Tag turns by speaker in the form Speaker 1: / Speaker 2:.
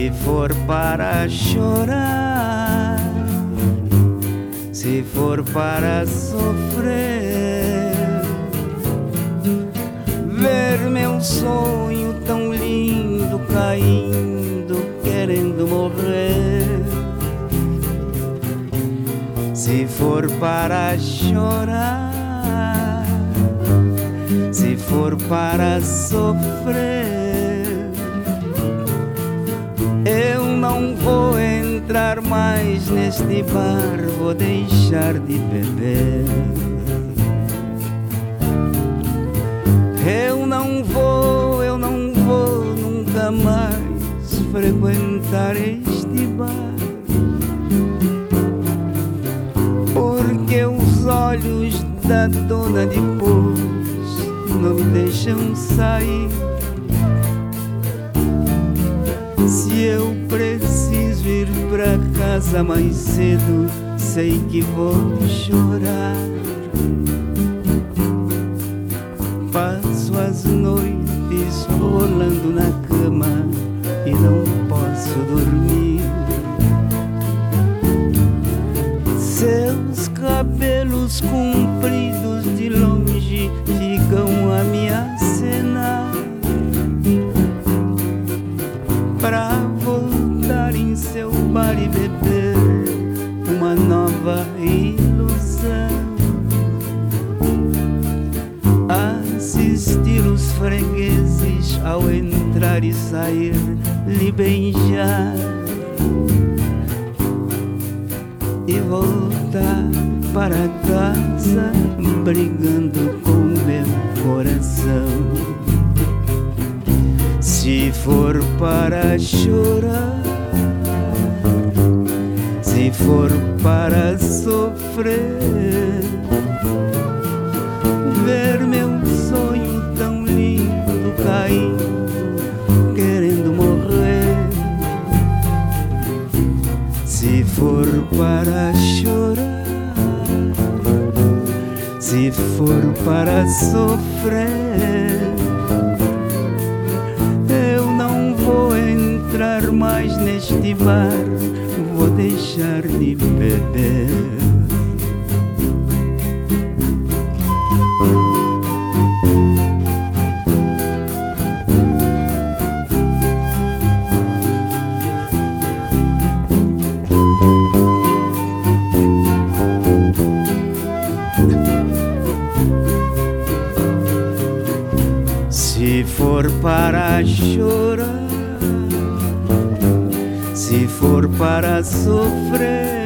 Speaker 1: Se for para chorar, se for para sofrer, ver meu sonho tão lindo caindo, querendo morrer. Se for para chorar, se for para sofrer, eu não vou entrar mais neste bar, vou deixar de beber. Eu não vou nunca mais frequentar este bar, porque os olhos da dona depois não me deixam sair. Se eu preciso ir pra casa mais cedo, sei que vou chorar. Passo as noites rolando na cama e não posso dormir. Seus cabelos compridos de longe ficam a me acenar pra voltar em seu bar e beber uma nova ilusão. Assistir os fregueses ao entrar e sair, lhe beijar e voltar para casa brigando com meu coração. Se for para chorar, se for para sofrer, ver meu sonho tão lindo caindo, querendo morrer. Se for para chorar, se for para sofrer, eu não vou entrar mais neste bar, vou deixar de beber. Se for para chorar, se for para sofrer,